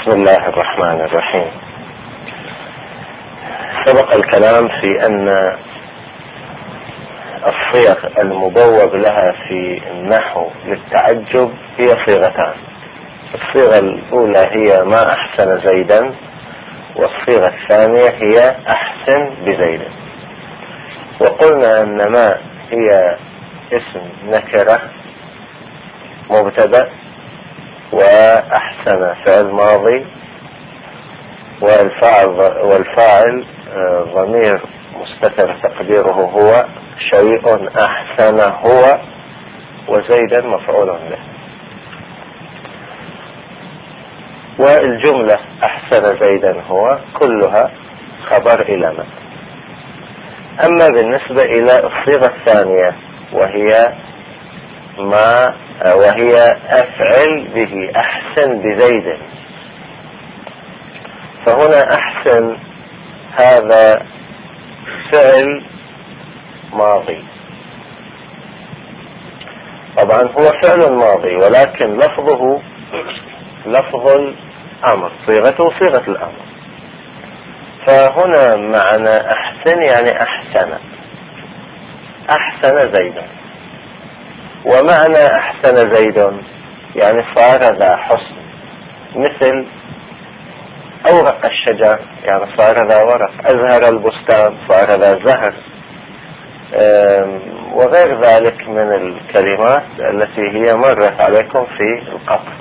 بسم الله الرحمن الرحيم. سبق الكلام في أن الصيغ المبوب لها في النحو للتعجب هي صيغتان. الصيغة الأولى هي ما أحسن زيدا، والصيغة الثانية هي أحسن بزيد. وقلنا أن ما هي اسم نكرة مبتدأ، وأحسن فعل ماضي، والفاعل ضمير مستتر تقديره هو شيء أحسن هو، وزيدا مفعول به. والجملة أحسن زيدا هو كلها خبر إلى ما. أما بالنسبة إلى الصيغة الثانية وهي أفعل به أحسن بزيد، فهنا أحسن هذا فعل ماضي، طبعا هو فعل ماضي ولكن لفظه لفظ الأمر، صيغته صيغة الأمر. فهنا معنى أحسن يعني أحسن زيدا، ومعنى أحسن زيد يعني صار ذا حسن، مثل أورق الشجر يعني صار ذا ورق، أزهر البستان صار ذا زهر، وغير ذلك من الكلمات التي هي مرت عليكم في القطر.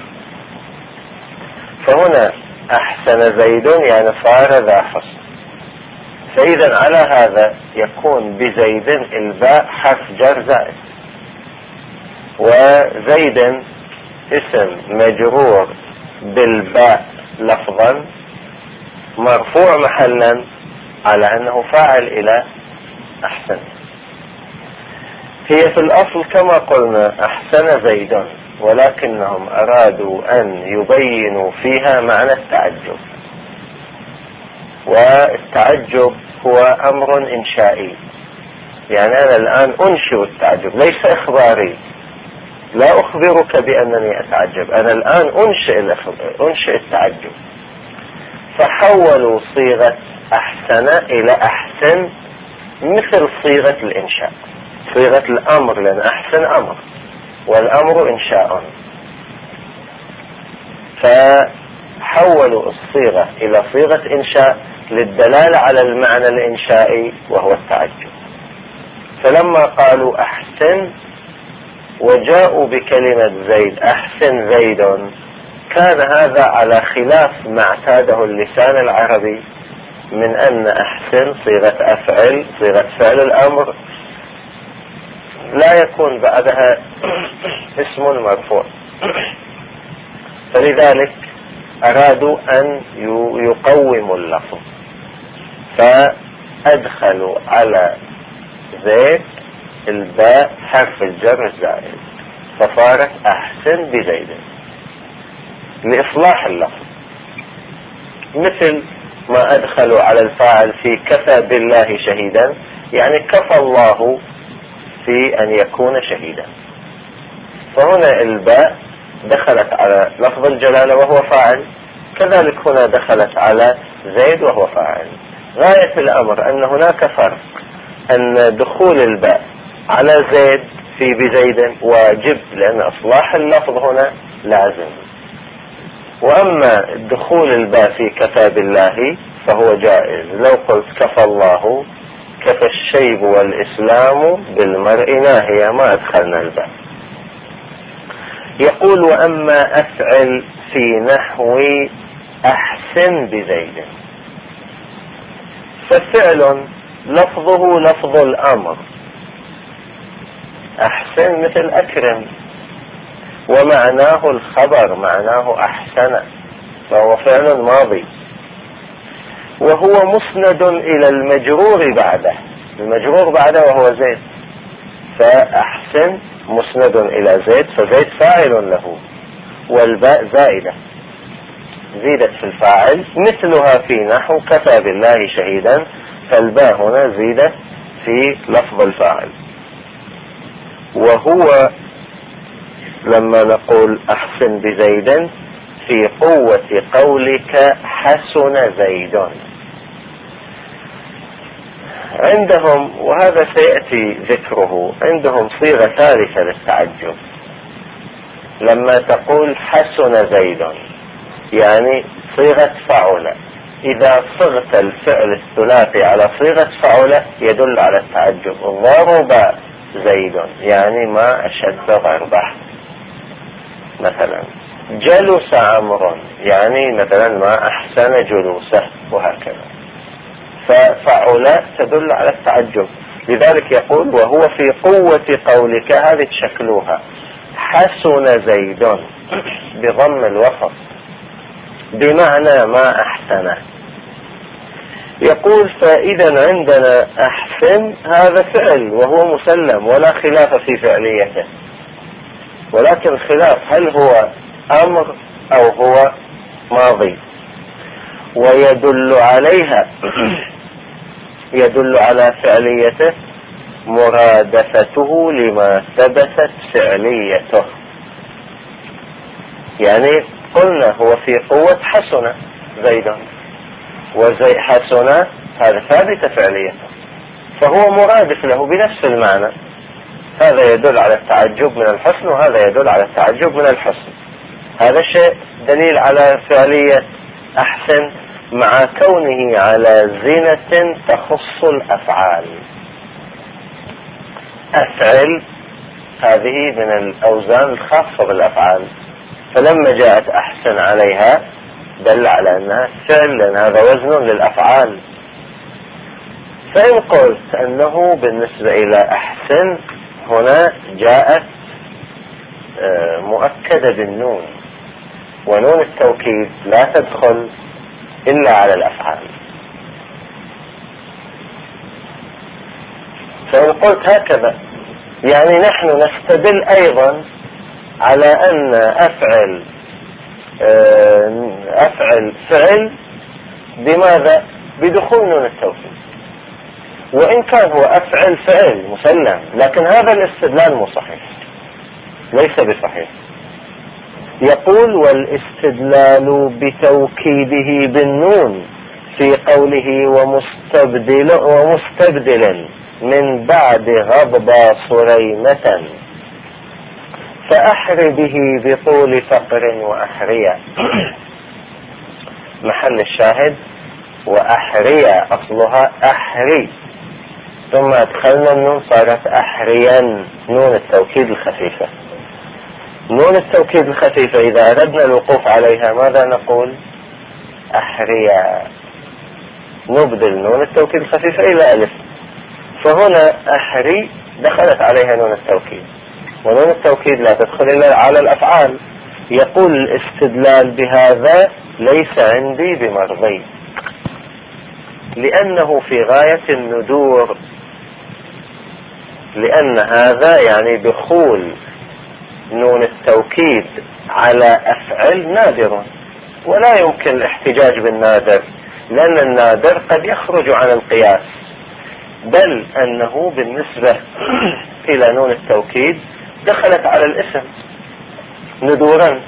فهنا أحسن زيد يعني صار ذا حسن. فإذا على هذا يكون بزيد الباء حرف جر زائد، وزيد اسم مجرور بالباء لفظا مرفوع محلا على أنه فاعل إلى أحسن. هي في الأصل كما قلنا أحسن زيد، ولكنهم أرادوا أن يبينوا فيها معنى التعجب، والتعجب هو أمر إنشائي، يعني أنا الآن أنشئ التعجب ليس إخباري، لا أخبرك بأنني أتعجب، أنا الآن أنشئ التعجب. فحولوا صيغة أحسن إلى أحسن مثل صيغة الإنشاء، صيغة الأمر، لأن أحسن أمر والأمر إنشاء. فحولوا الصيغة إلى صيغة إنشاء للدلالة على المعنى الإنشائي وهو التعجب. فلما قالوا أحسن وجاءوا بكلمة زيد، أحسن زيد، كان هذا على خلاف ما اعتاده اللسان العربي من أن أحسن صيغة أفعل، صيغة فعل الأمر، لا يكون بعدها اسم مرفوع. فلذلك أرادوا أن يقوموا اللفظ، فأدخلوا على زيد الباء حرف الجر الزائد، فصارت أحسن بزيد لإصلاح اللفظ، مثل ما أدخلوا على الفاعل في كفى بالله شهيدا، يعني كفى الله في أن يكون شهيدا. فهنا الباء دخلت على لفظ الجلالة وهو فاعل، كذلك هنا دخلت على زيد وهو فاعل. غاية الأمر أن هناك فرق، أن دخول الباء على زيد في بزيد واجب، لأن إصلاح اللفظ هنا لازم، وأما دخول الباء في كفى بالله فهو جائز. لو قلت كفى الله، كفى الشيب والإسلام بالمرء ناهية، ما أدخلنا الباء. يقول وأما أفعل في نحو أحسن بزيد، ففعل لفظه لفظ الأمر، أحسن مثل أكرم، ومعناه الخبر، معناه أحسن، فهو فعل ماضي، وهو مسند إلى المجرور بعده، المجرور بعده وهو زيد، فأحسن مسند إلى زيد، فزيد فاعل له، والباء زائدة زيدت في الفاعل، مثلها في نحو كفى بالله شهيدا، فالباء هنا زيدت في لفظ الفاعل. وهو لما نقول أحسن بزيد في قوة قولك حسن زيد. عندهم، وهذا سيأتي ذكره، عندهم صيغة ثالثة للتعجب لما تقول حسن زيد، يعني صيغة فعل. إذا صغت الفعل الثلاثي على صيغة فعل يدل على التعجب. ضرب زيد يعني ما أشد ضربه مثلا. جلس عمرو يعني مثلا ما أحسن جلوسه، وهكذا. ففعل تدل على التعجب. لذلك يقول وهو في قوة قولك، هذه تشكلوها حسن زيد بضم الوسط بمعنى ما أحسنه. يقول فإذا عندنا أحسن هذا فعل وهو مسلم ولا خلاف في فعليته، ولكن الخلاف هل هو أمر أو هو ماضي. ويدل عليها يدل على فعليته مرادفته لما ثبتت فعليته. يعني قلنا هو في قوة حسن زيدا، وزي حسن هذا ثابت فعليته، فهو مرادف له بنفس المعنى. هذا يدل على التعجب من الحسن، وهذا يدل على التعجب من الحسن. هذا الشيء دليل على فعلية أحسن مع كونه على زينة تخص الأفعال. أفعل هذه من الأوزان الخاصة بالأفعال، فلما جاءت أحسن عليها دل على أنها فعل، لأن هذا وزن للأفعال. فإن قلت أنه بالنسبة إلى أحسن هنا جاءت مؤكدة بالنون، ونون التوكيد لا تدخل إلا على الأفعال. فإن قلت هكذا يعني نحن نستدل أيضا على أن أفعل فعل بماذا؟ بدخول نون التوكيد، وإن كان هو أفعل فعل مسلم، لكن هذا الاستدلال مو صحيح، ليس بصحيح. يقول والاستدلال بتوكيده بالنون في قوله ومستبدل من بعد غضبا صريمة فأحر به بطول فقر وأحريا. محل الشاهد وأحريا أصلها أحري، ثم أدخلنا النون صارت أحريا، نون التوكيد الخفيفة. نون التوكيد الخفيفة إذا أردنا الوقوف عليها ماذا نقول؟ أحريا، نبدل نون التوكيد الخفيفة إلى ألف. فهنا أحري دخلت عليها نون التوكيد، ونون التوكيد لا تدخل إلا على الأفعال. يقول الاستدلال بهذا ليس عندي بمرضي، لأنه في غاية الندور، لأن هذا يعني دخول نون التوكيد على أفعل نادر، ولا يمكن الاحتجاج بالنادر، لأن النادر قد يخرج عن القياس، بل أنه بالنسبة إلى نون التوكيد دخلت على الاسم ندورا.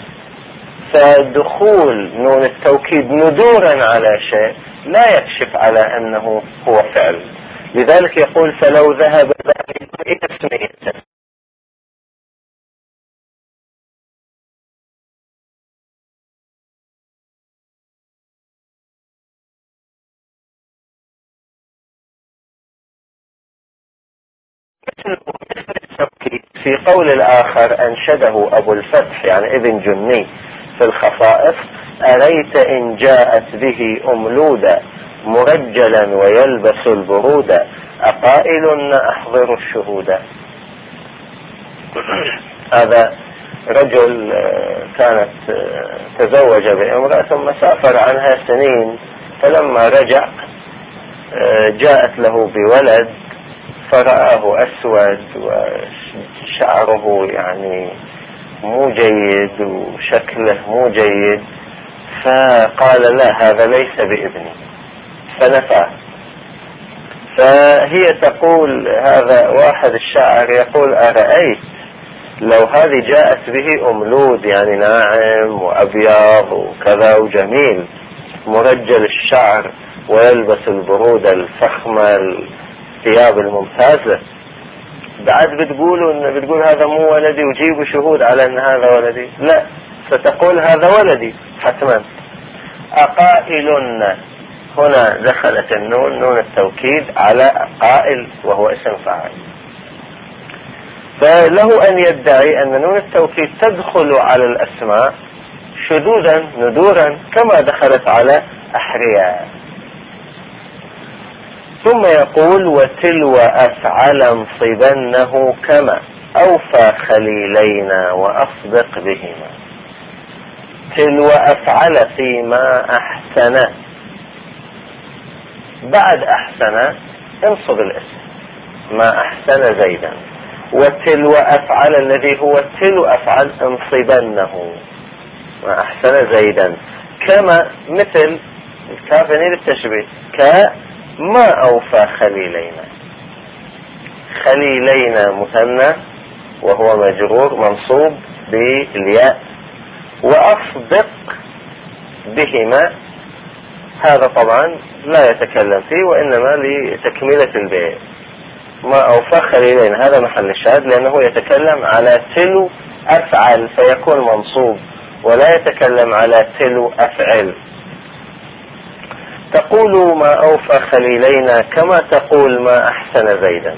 فدخول نون التوكيد ندورا على شيء لا يكشف على أنه هو فعل. لذلك يقول فلو ذهب ذلك إلى تسميته. في قول الآخر أنشده أبو الفتح يعني ابن جني في الخصائص: أريت إن جاءت به أملودا مرجلا ويلبس البرودا أقائل أحضر الشهودا. هذا رجل كانت تزوج بامرأة ثم سافر عنها سنين، فلما رجع جاءت له بولد فرآه أسود وشعره يعني مو جيد وشكله مو جيد، فقال لا هذا ليس بابني، فنفاه. فهي تقول، هذا واحد الشاعر يقول: أرأيت لو هذه جاءت به أملود يعني ناعم وأبيض وكذا وجميل مرجل الشعر ويلبس البرودة الفخمة الثياب الممتازة، بعد بتقول هذا مو ولدي وجيبوا شهود على أن هذا ولدي؟ لا، ستقول هذا ولدي حتما. أقائلن، هنا دخلت النون، نون التوكيد، على قائل وهو اسم فاعل، فله أن يدعي أن نون التوكيد تدخل على الأسماء شذوذا ندورا كما دخلت على أحرياء. ثم يقول وتلو أفعل انصبنه كما أوفى خليلينا وأصدق بهما. تلو أفعل فيما أحسن، بعد أحسن انصب الاسم، ما أحسن زيدا. وتلو أفعل الذي هو تلو أفعل انصبنه، ما أحسن زيدا. كما مثل الكافني للتشبيه، كما أوفى خليلينا. خليلينا مثنى وهو مجرور منصوب بالياء، وأصدق بهما هذا طبعا لا يتكلم فيه وإنما لتكملة البيت. ما أوفى خليلين هذا محل الشاهد، لأنه يتكلم على تلو أفعل فيكون منصوب، ولا يتكلم على تلو أفعل. تقول ما أوفى خليلينا كما تقول ما أحسن زيدا،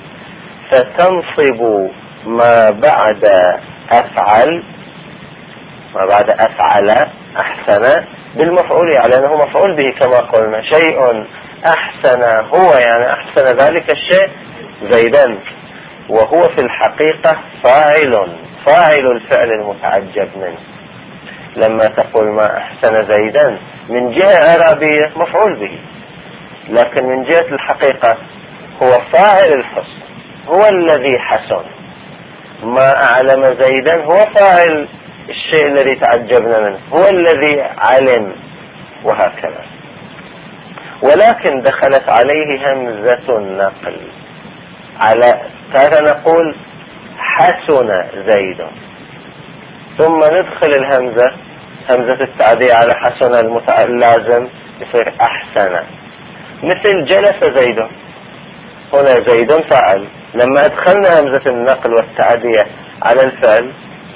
فتنصب ما بعد أفعل، ما بعد أفعل أحسن بالمفعول، يعني أنه مفعول به كما قلنا. شيء أحسن هو يعني أحسن ذلك الشيء زيدا، وهو في الحقيقة فاعل الفعل المتعجب منه. لما تقول ما أحسن زيدا من جهة إعرابية مفعول به، لكن من جهة الحقيقة هو فاعل الحسن، هو الذي حسن. ما أعلم زيدا هو فاعل الشيء الذي تعجبنا منه، هو الذي علم، وهكذا. ولكن دخلت عليه همزة النقل، على هذا نقول حسن زيد، ثم ندخل الهمزة، همزة التعدية على حسن اللازم يصير أحسن. مثل جلس زيد، هنا زيد فعل، لما أدخلنا همزة النقل والتعدية على الفعل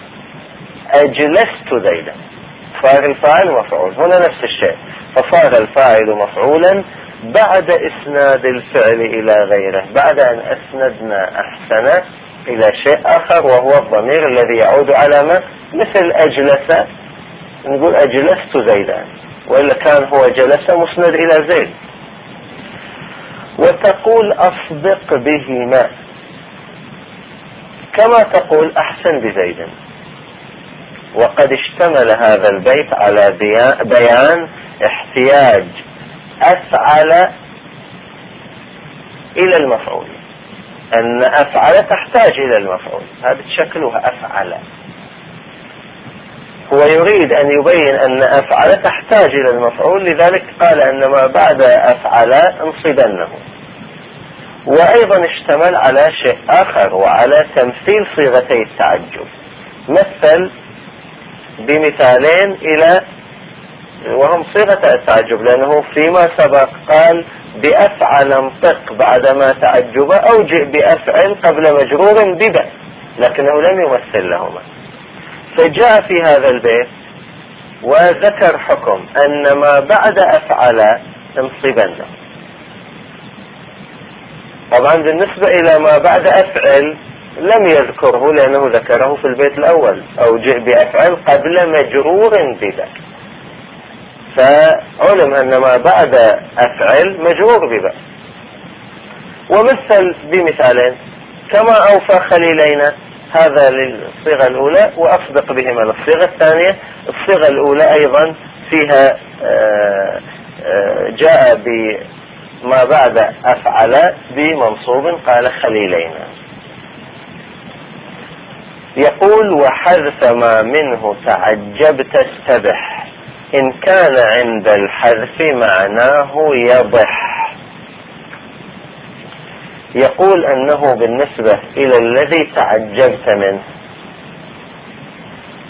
أجلست زيدا، صار الفاعل مفعول. هنا نفس الشيء، فصار الفاعل مفعولا بعد إسناد الفعل إلى غيره، بعد أن أسندنا أحسن إلى شيء آخر وهو الضمير الذي يعود على ما، مثل أجلس نقول أجلست زيدا، وإلا كان هو جلس مسند إلى زيد. وتقول أصدق بهما كما تقول أحسن بزيد. وقد اشتمل هذا البيت على بيان احتياج أفعل إلى المفعول، أن أفعل تحتاج إلى المفعول، هذا شكلها أفعل. هو يريد أن يبين أن أفعل تحتاج إلى المفعول، لذلك قال أن ما بعد أفعل انصبنه. وأيضا اشتمل على شيء آخر، وعلى تمثيل صيغتي التعجب. مثل بمثالين إلى وهم صيغة التعجب، لأنه فيما سبق قال بأفعل انطق بعدما تعجب، أو جئ بأفعل قبل مجرور ببأ، لكنه لم يمثل لهما. فجاء في هذا البيت وذكر حكم أن ما بعد أفعل انصبنه. طبعا بالنسبة إلى ما بعد أفعل لم يذكره، لأنه ذكره في البيت الأول، أو جئ بأفعل قبل مجرور ببأ، فعلم أن ما بعد أفعل مجرور ببأ. ومثل بمثالين، كما أوفى خليلينا، هذا للصيغة الأولى، وأصدق بهما للصيغة الثانية. الصيغة الأولى أيضا فيها جاء بما بعد أفعل بمنصوب، قال خليلينا. يقول وحذف ما منه تعجبت استبح، إن كان عند الحذف معناه يضح. يقول أنه بالنسبة إلى الذي تعجبت منه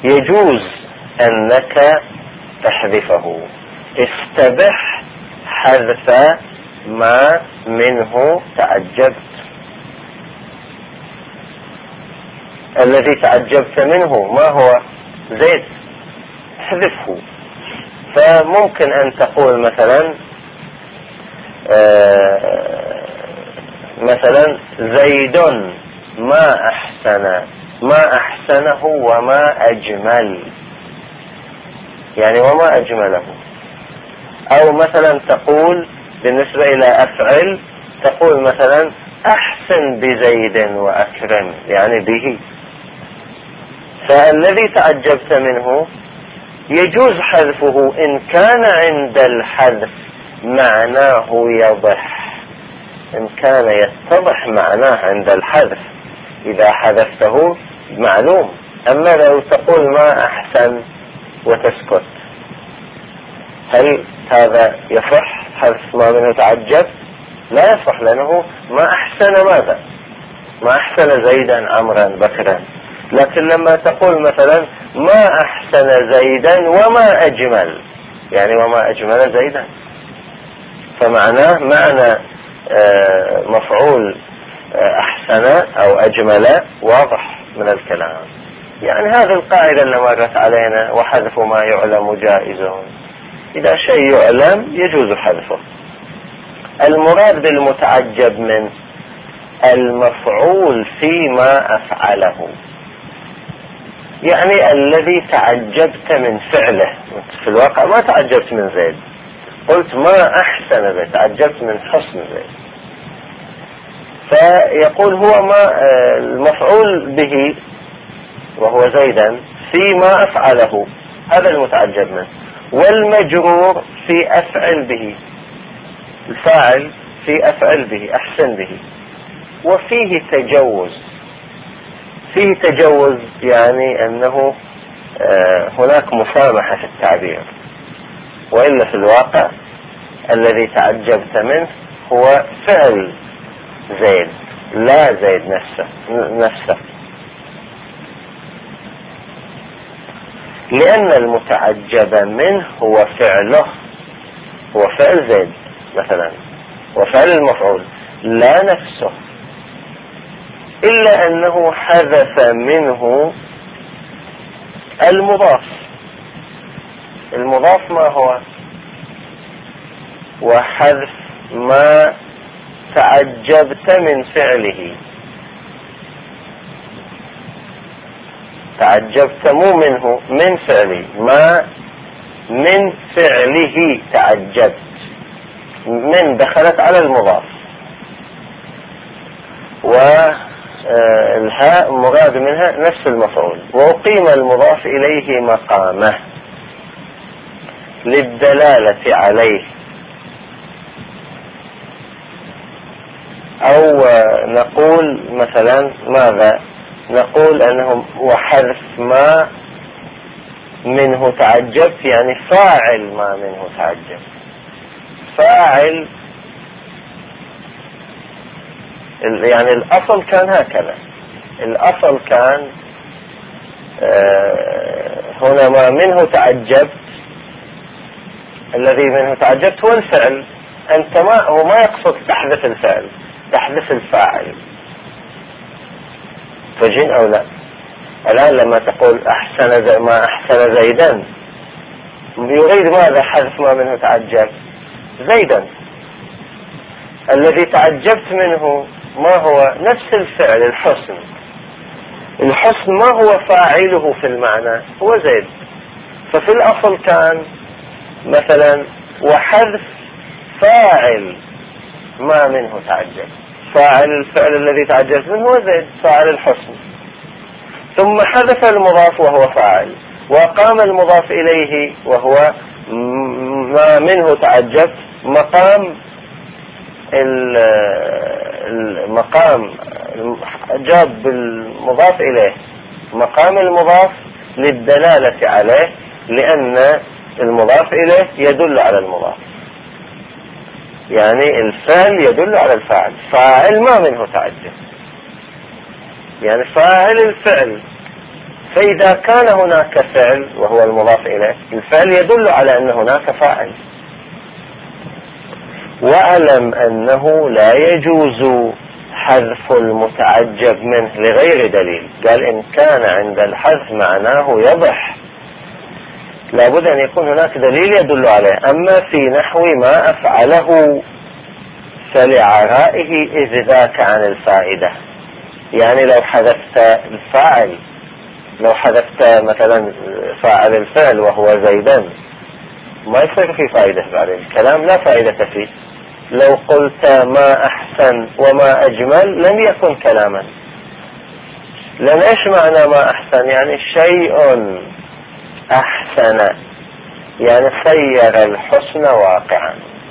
يجوز أنك تحذفه. استبح حذف ما منه تعجبت. الذي تعجبت منه ما هو؟ زيد، احذفه. فممكن أن تقول مثلا زيد ما أحسنه وما أجمل، يعني وما أجمله. أو مثلا تقول بالنسبة إلى أفعل، تقول مثلا أحسن بزيد وأكرم، يعني به. فالذي تعجبت منه يجوز حذفه إن كان عند الحذف معناه يضح، إن كان يتضح معناه عند الحذف إذا حذفته معلوم. أما لو تقول ما أحسن وتسكت، هل هذا يصح حذف ما منه تعجب؟ لا يصح، لأنه ما أحسن ماذا؟ ما أحسن زيدا عمرا بكرا. لكن لما تقول مثلا ما أحسن زيدا وما أجمل، يعني وما أجمل زيدا، فمعناه معنى مفعول أحسن أو أجمل واضح من الكلام. يعني هذه القاعدة اللي مرت علينا، وحذف ما يعلم جائز. إذا شيء يعلم يجوز حذفه. المراد بالمتعجب من المفعول فيما أفعله، يعني الذي تعجبت من فعله. في الواقع ما تعجبت من زيد، قلت ما أحسن زيد، تعجبت من حسن زيد. فيقول هو ما المفعول به وهو زيدا فيما أفعله، هذا المتعجب منه. والمجرور في أفعل به، الفاعل في أفعل به، أحسن به. وفيه تجوز، يعني أنه هناك مسامحة في التعبير، وإلا في الواقع الذي تعجبت منه هو فعل زيد لا زيد نفسه، لأن المتعجب منه هو فعله، هو فعل زيد مثلا، وفعل المفعول لا نفسه، إلا أنه حذف منه المضاف. المضاف ما هو؟ وحذف ما تعجبت من فعله. تعجبت مو منه، من فعله، ما من فعله تعجبت، من دخلت على المضاف، والهاء مراد منها نفس المفعول، وأقيم المضاف إليه مقامه للدلالة عليه. أو نقول مثلا ماذا؟ نقول أنه وحذف ما منه تعجبت، يعني فاعل ما منه تعجب. فاعل يعني الأصل كان هكذا، الأصل كان هنا ما منه تعجبت، الذي منه تعجبت هو الفعل. أنت هو ما يقصد تحذف الفعل، تحذف الفاعل. فجن أو لا؟ الآن لما تقول ما أحسن زيدا، يريد ماذا؟ حذف ما منه تعجب زيدا. الذي تعجبت منه ما هو؟ نفس الفعل، الحسن. الحسن ما هو فاعله في المعنى؟ هو زيد. ففي الأصل كان مثلا وحذف فاعل ما منه تعجب، فاعل الفعل الذي تعجبت منه هو زيد، فاعل الحسن. ثم حذف المضاف وهو فاعل، وقام المضاف إليه وهو ما منه تعجبت مقام المقام، جاب المضاف إليه مقام المضاف للدلالة عليه، لأن المضاف إليه يدل على المضاف، يعني الفعل يدل على الفاعل. فاعل ما منه تعجب، يعني فاعل الفعل، فإذا كان هناك فعل وهو المضاف إليه، الفعل يدل على أن هناك فاعل. واعلم أنه لا يجوز حذف المتعجب منه لغير دليل. قال إن كان عند الحذف معناه يضح، لابد أن يكون هناك دليل يدل عليه. أما في نحو ما أفعله فلعرائه إذ ذاك عن الفائدة. يعني لو حذفت الفاعل، لو حذفت مثلا فاعل الفعل وهو زيدا، ما يصير في فائدة بعد الكلام، لا فائدة فيه. لو قلت ما أحسن وما أجمل لم يكن كلاما، لأن إيش معنى ما أحسن؟ يعني شيء أحسن، يعني صير الحسن واقعا،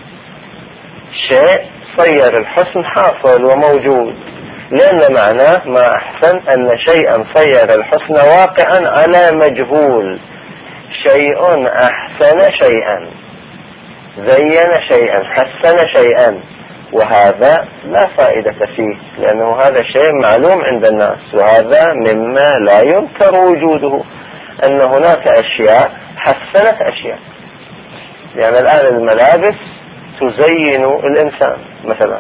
شيء صير الحسن حاصل وموجود، لأن معناه ما أحسن أن شيئا صير الحسن واقعا على مجهول. شيء أحسن شيئا، زين شيئا، حسن شيئا، وهذا لا فائدة فيه، لأنه هذا شيء معلوم عند الناس، وهذا مما لا ينكر وجوده، أن هناك أشياء حسنت أشياء. يعني الآن الملابس تزين الإنسان مثلا،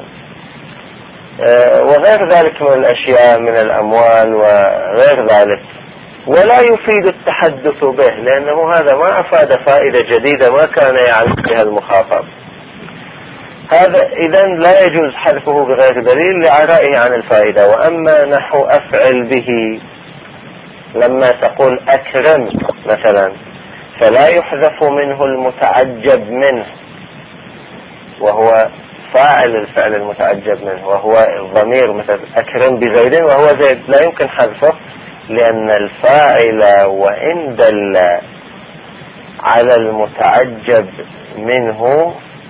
وغير ذلك من الأشياء من الأموال وغير ذلك، ولا يفيد التحدث به، لأنه هذا ما أفاد فائدة جديدة ما كان يعلم بها المخاطب. هذا إذن لا يجوز حذفه بغير دليل لعرائه عن الفائدة. وأما نحو أفعل به، لما تقول أكرم مثلا فلا يحذف منه المتعجب منه وهو فاعل الفعل المتعجب منه، وهو الضمير مثل أكرم بزيد وهو زيد، لا يمكن حذفه، لأن الفاعل وإن دل على المتعجب منه،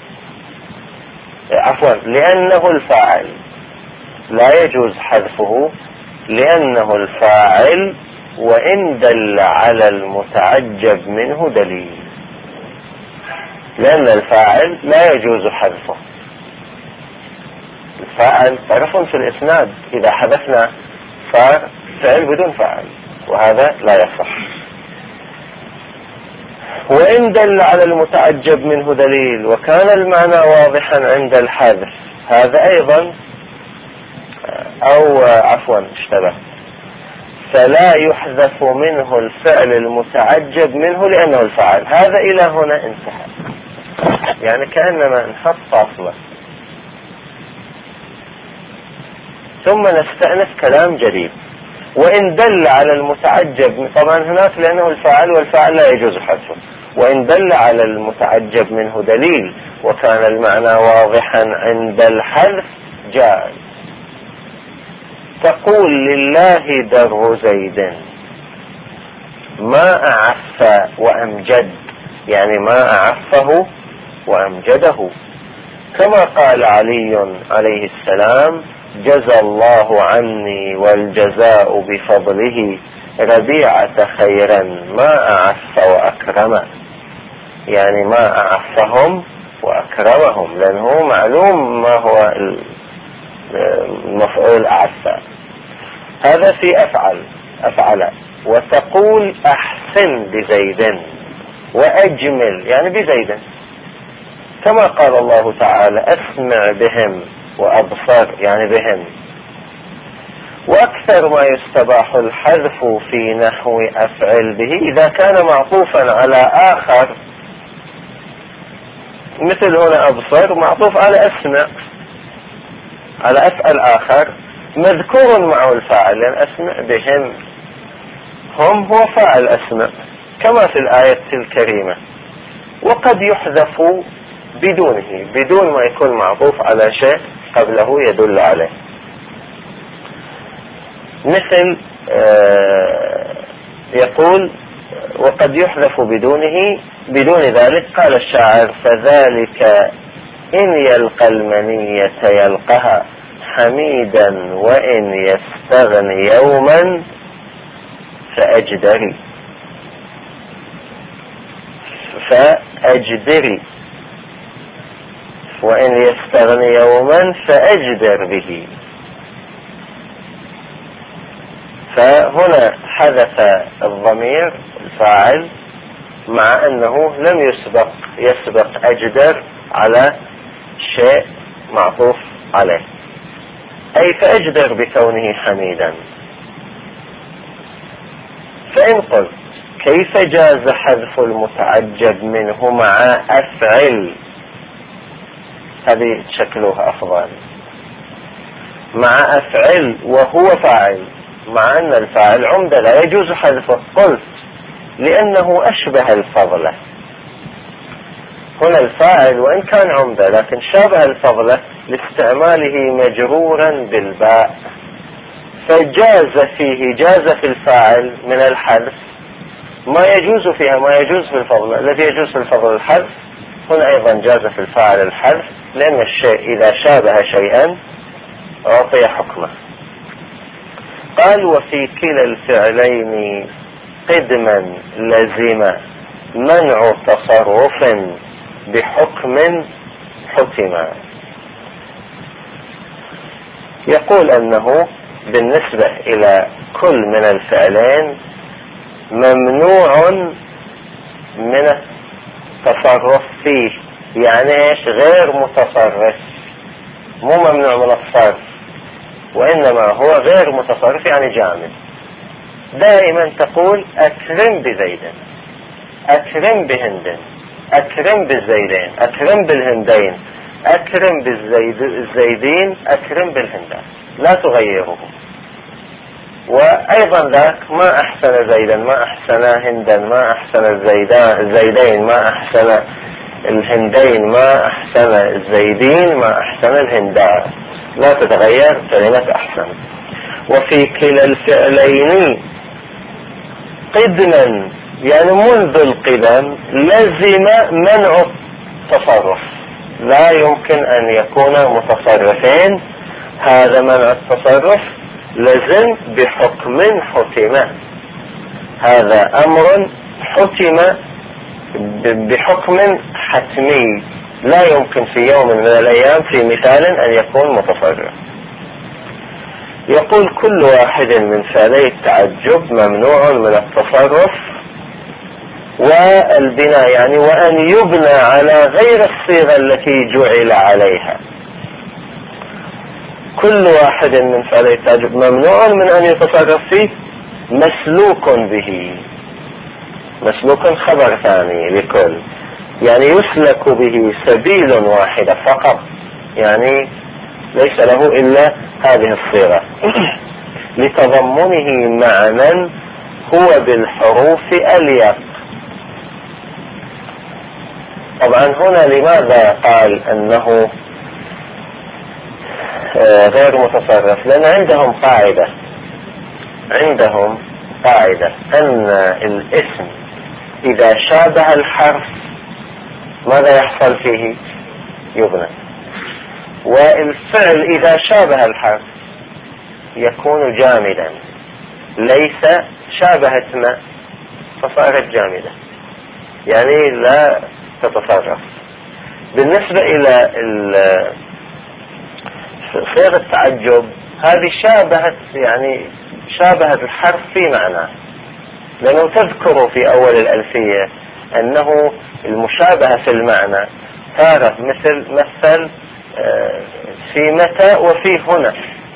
عفوا، لأنه الفاعل لا يجوز حذفه، لأنه الفاعل وإن دل على المتعجب منه دليل، لأن الفاعل لا يجوز حذفه. الفاعل طرف في الإسناد، إذا حذفنا صار فعل بدون فاعل، وهذا لا يصح. وإن دل على المتعجب منه دليل وكان المعنى واضحا عند الحذف، هذا أيضا، أو عفوا اشتبه، فلا يحذف منه الفعل المتعجب منه لأنه الفاعل. هذا إلى هنا انتهى، يعني كأنما انحط فاصلة، ثم نستأنف كلام جديد. وإن دل على المتعجب، طبعا هناك لأنه الفاعل والفاعل لا يجوز حذفه، وإن دل على المتعجب منه دليل وكان المعنى واضحا عند الحذف جاء. تقول لله در زيد ما أعف وأمجد، يعني ما أعفه وأمجده، كما قال علي عليه السلام جزى الله عني والجزاء بفضله ربيعة خيرا ما أعف وأكرم، يعني ما أعفهم وأكرمهم، لأنه معلوم ما هو المفعول أعف. هذا في أفعل. وتقول أحسن بزيد وأجمل، يعني بزيد، كما قال الله تعالى أسمع بهم وأبصر، يعني بهم. وأكثر ما يستباح الحذف في نحو أفعل به إذا كان معطوفا على آخر، مثل هنا أبصر معطوف على أسمع، على أفعل آخر مذكور معه الفاعل، لأن أسمع بهم هم هو فاعل أسمع كما في الآية الكريمة. وقد يحذف بدونه، بدون ما يكون معطوف على شيء قبله يدل عليه، مثل يقول وقد يحذف بدونه، بدون ذلك قال الشاعر فذلك إن يلقى المنية يلقها حميدا وإن يستغني يوما فأجدري، وإن يستغني يوما فأجدر به. فهنا حدث الضمير الفاعل مع أنه لم يسبق أجدر على شيء معطوف عليه، أي فأجدر بكونه حميدا. فإن قلت كيف جاز حذف المتعجب منه مع أفعل، هذه شكله أفضل، مع أفعل وهو فاعل، مع أن الفاعل عمدة لا يجوز حذفه. قلت لأنه أشبه الفضلة. هنا الفاعل وإن كان عمدة لكن شابه الفضلة لاستعماله مجرورا بالباء، فجاز في الفاعل من الحذف ما يجوز فيها ما يجوز في الفضلة. الذي يجوز في الفضل الحذف هنا أيضا جاز في الفاعل الحذف، لأن الشيء إذا شابه شيئا أعطي حكمه. قال وفي كلا الفعلين قدما لزم منع تصرف بحكم حتما. يقول أنه بالنسبة إلى كل من الفعلين ممنوع من التصرف فيه، يعني ايش؟ غير متصرف، مو ممنوع من الصرف، وإنما هو غير متصرف يعني جامد. دائما تقول أكرم بزيد، أكرم بهند، أكرم بالزيدين، أكرم بالهندين، أكرم بالزيدين، أكرم بالهندان، لا تغيره. وأيضا ذاك ما أحسن زيدا، ما أحسن هندا، ما أحسن الزيدين، ما أحسن الهندين، ما أحسن الزيدين، ما أحسن الهندان، لا تتغير كلمة أحسن. وفي كلا الفعلين قدما يعني منذ القدم لزم منع التصرف، لا يمكن أن يكون متصرفين، هذا منع التصرف لزم بحكم حتم، هذا أمر حتم بحكم حتمي، لا يمكن في يوم من الأيام في مثال أن يكون متصرف. يقول كل واحد من فعلي التعجب ممنوع من التصرف والبناء، يعني وأن يبنى على غير الصيغة التي جعل عليها. كل واحد من فعلي التعجب ممنوع من أن يتصرف فيه مسلوك به، مسلوك خبر ثاني لكل، يعني يسلك به سبيل واحدة فقط، يعني ليس له إلا هذه الصيغة لتضمنه معنى هو بالحروف أليق. طبعا هنا لماذا قال أنه غير متصرف؟ لأن عندهم قاعدة أن الاسم إذا شابه الحرف ماذا يحصل فيه؟ يبنى. والفعل إذا شابه الحرف يكون جامدا، ليس شابه اسمه فصارت جامدة، يعني لا تتصرف. بالنسبة إلى صيغة التعجب هذه شابهت الحرف في معنى، لأنه تذكر في أول الألفية أنه المشابهة في المعنى تارة مثل في متى وفي هنا.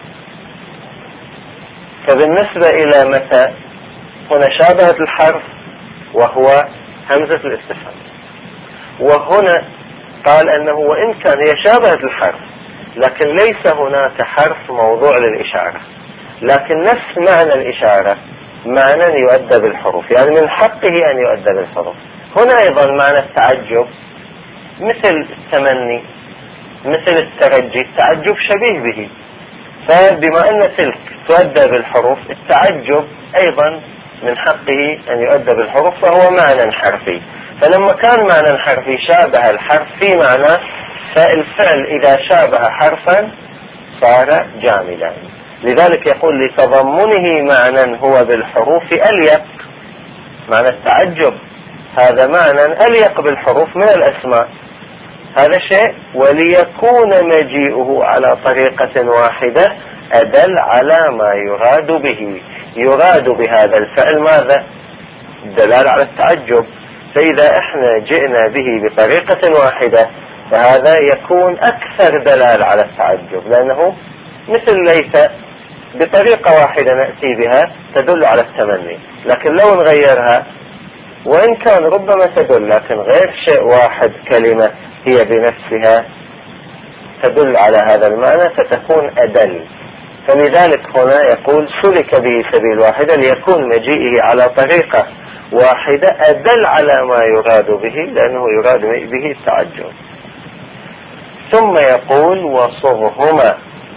فبالنسبة إلى متى هنا شابهت الحرف وهو همزة الاستفهام، وهنا قال أنه وإن كان هي شابهت الحرف لكن ليس هناك حرف موضوع للإشارة، لكن نفس معنى الإشارة معنى يؤدى بالحروف، يعني من حقه أن يؤدى بالحروف. هنا أيضا معنى التعجب مثل التمني، مثل الترجي، التعجب شبيه به، فبما أن تلك تؤدى بالحروف التعجب أيضا من حقه أن يؤدى بالحروف، فهو معنى حرفي. فلما كان معنى حرفي شابه الحرف في معنى، فالفعل إذا شابه حرفا صار جامدا. لذلك يقول لتضمنه معنى هو بالحروف أليق، معنى التعجب هذا معنى أليق بالحروف من الأسماء، هذا شيء. وليكون مجيئه على طريقة واحدة أدل على ما يراد به، يراد بهذا الفعل ماذا؟ الدلالة على التعجب. فإذا احنا جئنا به بطريقة واحدة فهذا يكون أكثر دلالة على التعجب، لأنه مثل ليس بطريقة واحدة نأتي بها تدل على التمني. لكن لو نغيرها وإن كان ربما تدل لكن غير شيء واحد كلمة هي بنفسها تدل على هذا المعنى فتكون أدل. فلذلك هنا يقول سلك به سبيل واحدة ليكون مجيئه على طريقة واحدة أدل على ما يراد به، لأنه يراد به التعجب. ثم يقول وصغهما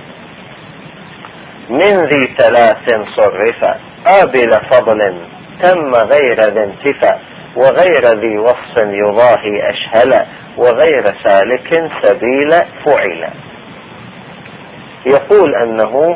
من ذي ثلاث صرفا قابل فضل تم غير ذي انتفاء وغير ذي وصف يضاهي أشهلا وغير سالك سبيل فعلا. يقول أنه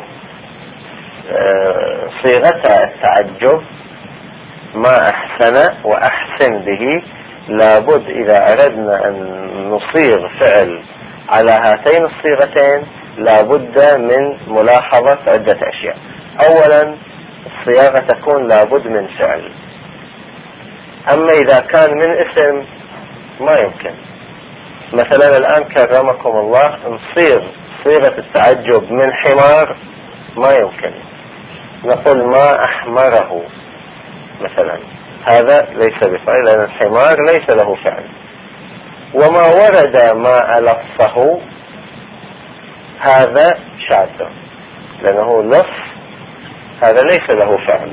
صيغة التعجب ما أحسن وأحسن به لابد إذا أردنا أن نصيغ فعل على هاتين الصيغتين لابد من ملاحظة عدة أشياء. أولا الصياغة تكون لابد من فعل. أما إذا كان من اسم ما يمكن. مثلا الآن كرمكم الله نصيغ صيغة التعجب من حمار ما يمكن. نقول ما أحمره مثلا، هذا ليس بفعل لأن الحمار ليس له فعل. وما ورد ما ألفه هذا شاذ لأنه لف، هذا ليس له فعل.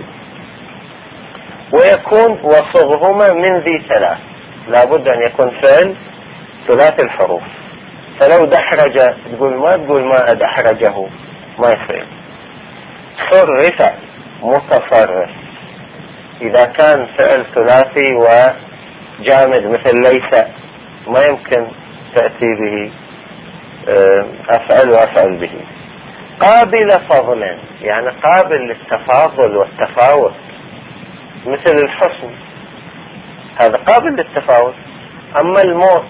ويكون وصغهما من ذي ثلاث، لابد أن يكون فعل ثلاث الحروف. فلو دحرج تقول ما أدحرجه ما يصير. صرف متصرف إذا كان فعل ثلاثي وجامد مثل ليس ما يمكن تأتي به أفعل وأفعل به. قابل فضل يعني قابل للتفاضل والتفاوت مثل الحسن، هذا قابل للتفاوت. أما الموت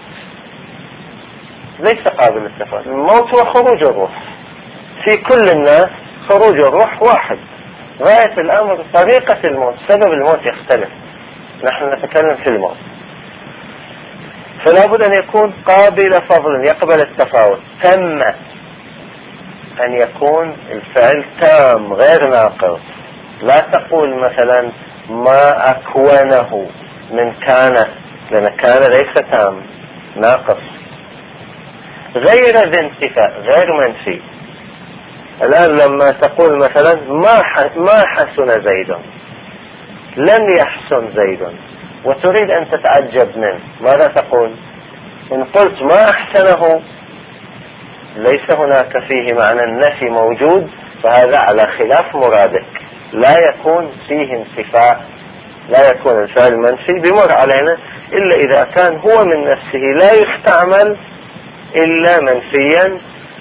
ليس قابل للتفاوت. الموت هو خروج الروح، في كل الناس خروج الروح واحد، غاية الأمر طريقة الموت سبب الموت يختلف. نحن نتكلم في الموت، فلا بد أن يكون قابل فضل يقبل التفاوت. تم أن يكون الفعل تام غير ناقص. لا تقول مثلا ما أكونه من كان، لأن كان ليس تام ناقص. غير ذي انتفاء غير منفي. الآن لما تقول مثلا ما حسن زيد، لم يحسن زيد، وتريد أن تتعجب منه، ماذا تقول؟ إن قلت ما أحسنه ليس هناك فيه معنى النفي موجود، فهذا على خلاف مرادك، لا يكون فيه انتفاء، لا يكون الفعل منفي بمر علينا إلا إذا كان هو من نفسه لا يستعمل إلا منفيا.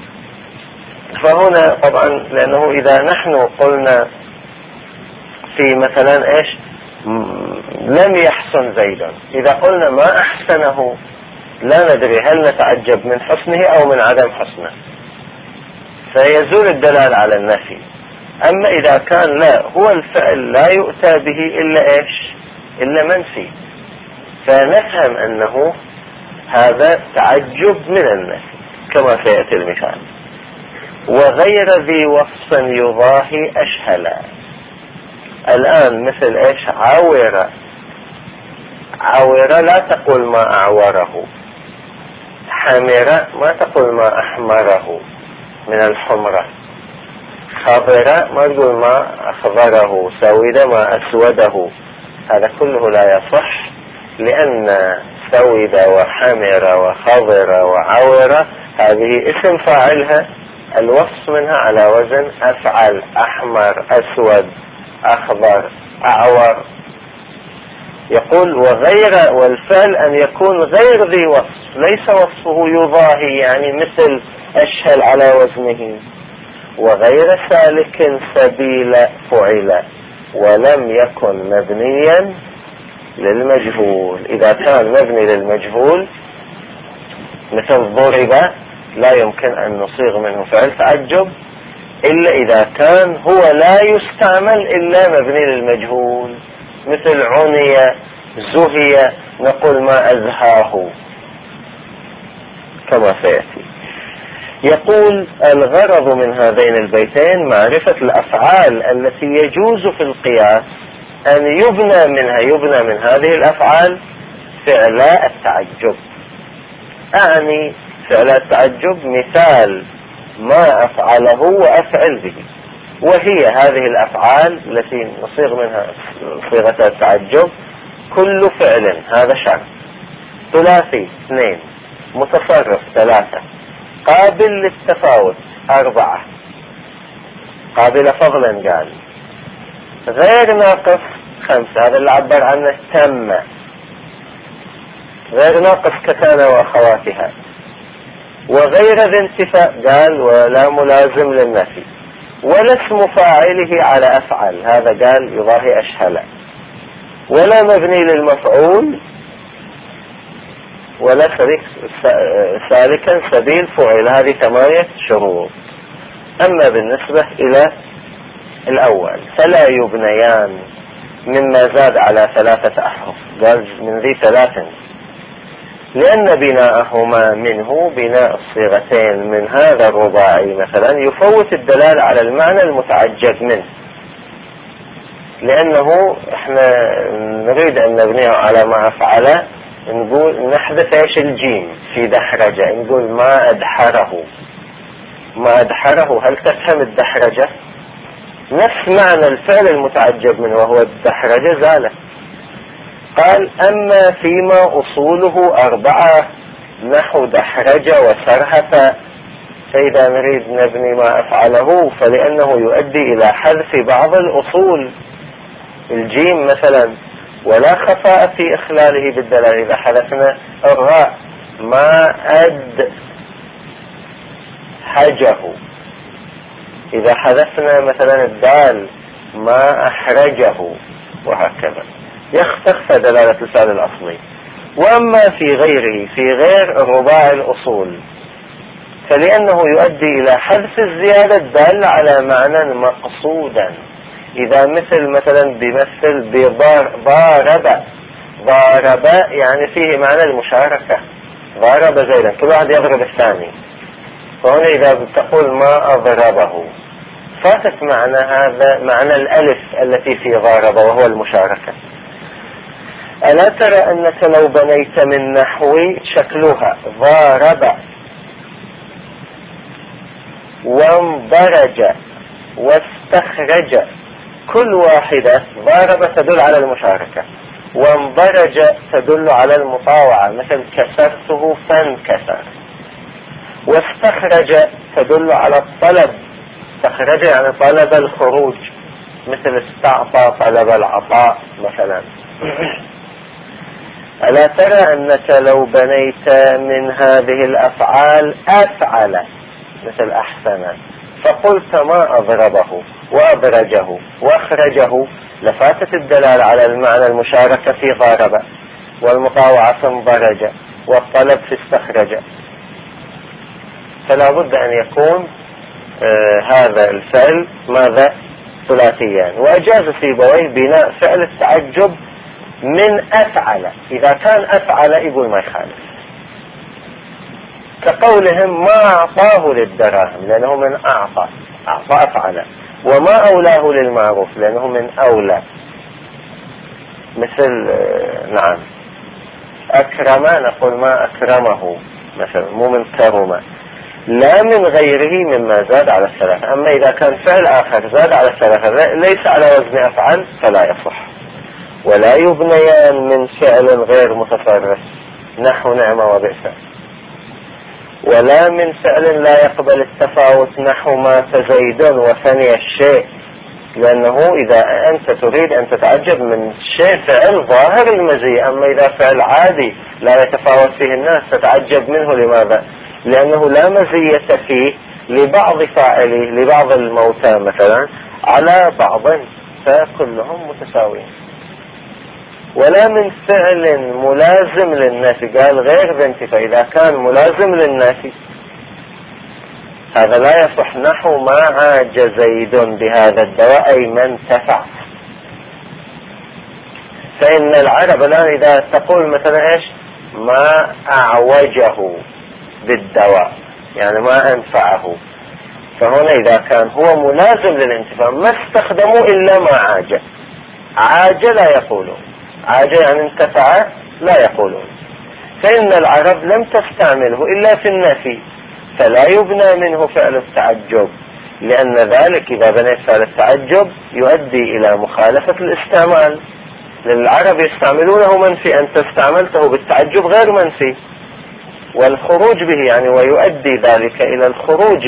فهنا طبعا لأنه إذا نحن قلنا في مثلا إيش لم يحسن زيدا، إذا قلنا ما أحسنه لا ندري هل نتعجب من حسنه أو من عدم حسنه، فيزول الدلالة على النفي. أما إذا كان لا، هو الفعل لا يؤتى به إلا إيش إلا منفي، فنفهم أنه هذا تعجب من النفي كما سيأتي المثال. وغير ذي وصف يضاهي أشهلا. الآن مثل إيش عاورة، عاورة لا تقول ما أعوره. حمرة ما تقول ما أحمره من الحمرة. خضرة ما تقول ما أخضره. سودة ما أسوده. هذا كله لا يصح، لأن سودة وحمرة وخضرة وعورة هذه اسم فاعلها الوصف منها على وزن أفعل. أحمر أسود أخضر أعور. يقول وغير، والفعل أن يكون غير ذي وصف، ليس وصفه يضاهي يعني مثل أشهل على وزنه. وغير سالك سبيل فعل ولم يكن مبنيا للمجهول. إذا كان مبني للمجهول مثل ضرب لا يمكن أن نصيغ منه فعل تعجب، إلا إذا كان هو لا يستعمل إلا مبني للمجهول، مثل عني، زهي، نقول ما أزهاه كما سيأتي. يقول الغرض من هذين البيتين معرفة الأفعال التي يجوز في القياس أن يبنى من هذه الأفعال فعلاء التعجب. أعني فعلاء التعجب مثال ما أفعله وأفعل به، وهي هذه الأفعال التي نصيغ منها صيغة التعجب كل فعل، هذا شرط، ثلاثي 2، متصرف 3، قابل للتفاوت 4، قابل فضلا قال، غير ناقص 5، هذا اللي عبر عنه تم، غير ناقص ككان وأخواتها، وغير ذي انتفاء قال ولا ملازم للنفي، ولا اسم فاعله على أفعل، هذا قال يضاهي أشهل، ولا مبني للمفعول، ولا سالكا سبيل فعل. هذه 8 شروط. أما بالنسبة إلى الأول فلا يبنيان مما زاد على 3 أحرف، قال من ذي 3، لأن بناءهما منه بناء الصيغتين من هذا الرباعي مثلا يفوت الدلالة على المعنى المتعجب منه، لأنه احنا نريد أن نبنيه على ما أفعله، نقول نحذف ايش الجيم في دحرجة، نقول ما أدحره، ما أدحره، هل تفهم الدحرجة؟ نفس معنى الفعل المتعجب منه وهو الدحرجة زاله. قال أما فيما أصوله 4 نحو دحرج وسرهف، فإذا نريد نبني ما أفعله فلأنه يؤدي إلى حذف بعض الأصول، الجيم مثلا، ولا خفاء في إخلاله بالدلالة. إذا حذفنا الراء ما أدحجه، إذا حذفنا مثلا الدال ما أحرجه، وهكذا يختفى دلالة الفعل الأصلي. وأما في غيره، في غير الرباع الأصول، فلأنه يؤدي إلى حذف الزيادة الدالة على معنى مقصودا. إذا مثلا بمثل ضارب، ضارب يعني فيه معنى المشاركة، ضارب زيدا، كل واحد يضرب الثاني، فهنا إذا تقول ما أضربه فاتت معنى هذا، معنى الألف التي في ضارب وهو المشاركة. ألا ترى أنك لو بنيت من نحو شكلها ضارب وانضرج واستخرج، كل واحدة ضارب تدل على المشاركة، وانضرج تدل على المطاوعة، مثل كسرته فانكسر، واستخرج تدل على الطلب، استخرج يعني طلب الخروج، مثل استعطى طلب العطاء مثلا. ألا ترى أنك لو بنيت من هذه الأفعال أفعل، مثل أحسن، فقلت ما أضربه وأبرجه وأخرجه، لفاتت الدلالة على المعنى المشاركة في ضارب، والمطاوعة في انضرج، والطلب في استخرج. فلا بد أن يكون هذا الفعل ماذا؟ ثلاثيان. وأجاز سيبويه بناء فعل التعجب من أفعل، إذا كان أفعل يقول ما يخالف، كقولهم ما أعطاه للدراهم لأنه من أعطى أفعل، وما أولاه للمعروف لأنه من أولى، مثل نعم أكرم نقول ما أكرمه مثلا، مو من كرم، لا من غيره مما زاد على 3. أما إذا كان فعل آخر زاد على 3 ليس على وزن أفعل فلا يصح. ولا يبنيان من فعل غير متصرف نحو نعم وبئس، ولا من فعل لا يقبل التفاوت نحو مات زيد وثني الشيء، لأنه إذا أنت تريد أن تتعجب من شيء فعل ظاهر المزية، أما إذا فعل عادي لا يتفاوت فيه الناس تتعجب منه. لماذا؟ لأنه لا مزية فيه لبعض فاعله، لبعض الموتى مثلا على بعض، فكلهم متساويين. ولا من فعل ملازم للنفي، قال غير ذنتي، فإذا كان ملازم للنفي هذا لا يصح. نحو ما عاج زيد بهذا الدواء أي ما انتفع. فإن العرب الآن إذا تقول مثلا إيش ما أعوجه بالدواء يعني ما أنفعه، فهنا إذا كان هو ملازم للانتفاع ما استخدموا إلا ما عاج. عاج لا يقولون، عاج يعني انتفع لا يقولون. فإن العرب لم تستعمله إلا في النفي، فلا يبنى منه فعل التعجب، لأن ذلك إذا بنيت فعل التعجب يؤدي إلى مخالفة الاستعمال. للعرب يستعملونه منفي، أنت استعملته بالتعجب غير منفي، والخروج به يعني ويؤدي ذلك إلى الخروج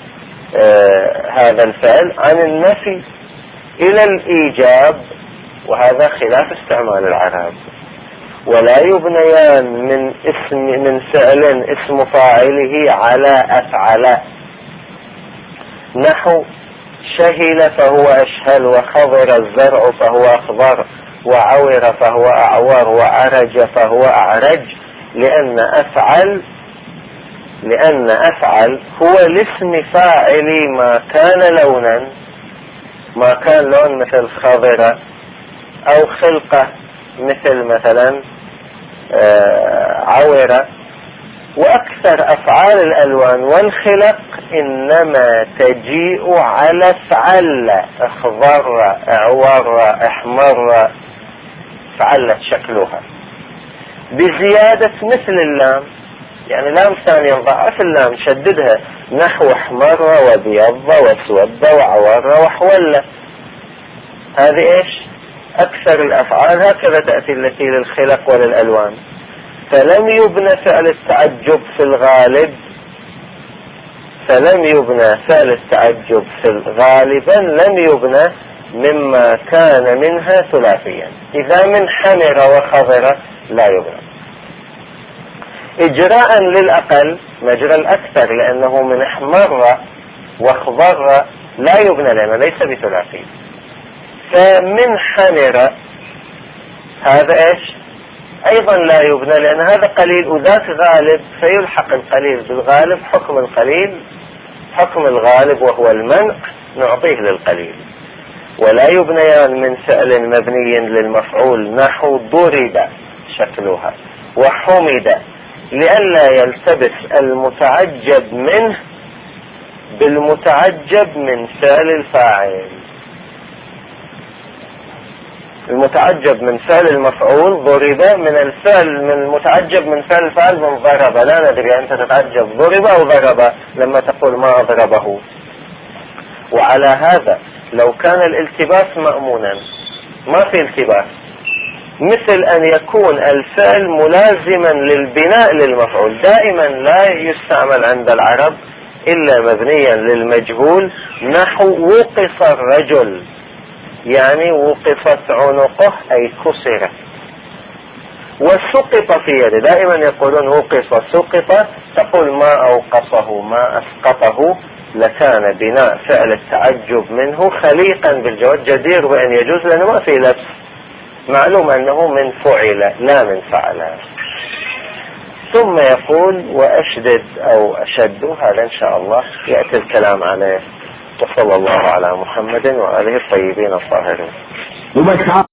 بهذا الفعل عن النفي إلى الإيجاب، وهذا خلاف استعمال العرب. ولا يبنيان من فعل اسم فاعله على أفعل، نحو شهل فهو أشهل، وخضر الزرع فهو أخضر، وعور فهو أعور، وعرج فهو أعرج. لأن أفعل هو الاسم فاعل ما كان لونا، ما كان لون مثل خضرة، أو خلقة مثل مثلا عورة. وأكثر أفعال الألوان والخلق إنما تجيء على افعل، اخضر، اعور، احمر، فعلت شكلها بزيادة مثل اللام، يعني لام ثانية ضعف اللام شددها، نحو احمر وبيض واسود وعور وحول. هذه ايش اكثر الافعال هكذا تأتي التي للخلق وللألوان. فلم يبنى فعل التعجب في الغالب، غالبا لم يبنى مما كان منها ثلاثيا. إذا من حمر وخضر لا يبنى. إجراء للأقل مجرى الأكثر، لأنه من احمر واخضر لا يبنى لأنه ليس بثلاثي. فمن حمر هذا إيش أيضا لا يبنى، لأن هذا قليل وذاك غالب، فيلحق القليل بالغالب. حكم القليل حكم الغالب وهو المنع نعطيه للقليل. ولا يبنيان من فعل مبني للمفعول، نحو ضرب شكلها وحمد، لئلا يلتبس المتعجب منه بالمتعجب من فعل الفاعل. المتعجب من فعل المفعول ضرب، من الفعل من المتعجب من فعل الفاعل من ضرب. لا ندري أنت تتعجب ضرب أو ضرب لما تقول ما أضربه. وعلى هذا لو كان الالتباس مأمونا، ما في التباس، مثل أن يكون الفعل ملازما للبناء للمفعول. دائما لا يستعمل عند العرب إلا مبنيا للمجهول، نحو وقف الرجل، يعني وقفت عنقه أي كسرت. وسقط في يده، دائما يقولون وقف سقط، تقول ما أوقفه ما أسقطه، لكان بناء فعل التعجب منه خليقا بالجواب جدير بأن يجوز، لأنه ما في لبس، معلوم أنه من فعل لا من فعل. ثم يقول وأشدد أو أشد، هذا إن شاء الله يأتي الكلام عليه. وصلى الله على محمد وآله الطيبين الطاهرين.